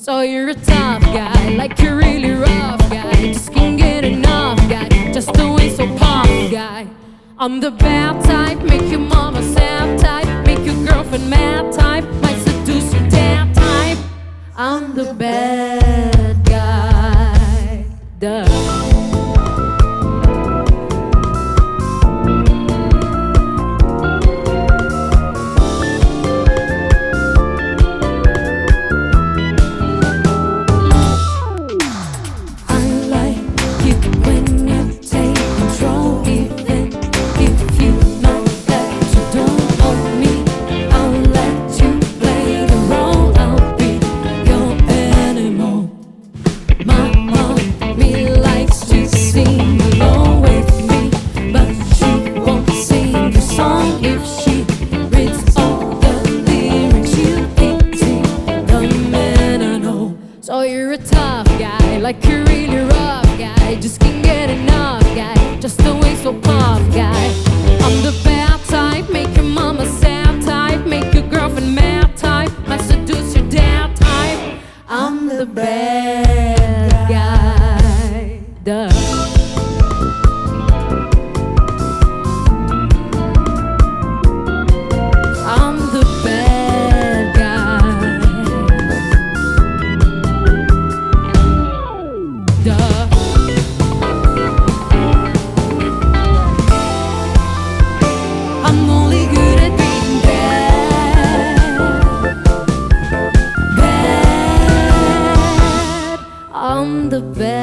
So you're a tough guy, like you're really rough guy. Just can't get enough guy, just the way so pop guy. I'm the bad type, make your mama sad type, make your girlfriend mad type, might seduce your dad type. I'm the bad guy. Duh. So you're a tough guy, like you're really rough guy. Just can't get enough guy, just the way so pop guy. I'm the bad type, make your mama sad type, make your girlfriend mad type, might seduce your dad type. I'm the bad guy. Duh. I'm the bad guy. Duh. I'm only good at being bad. Bad. I'm the bad.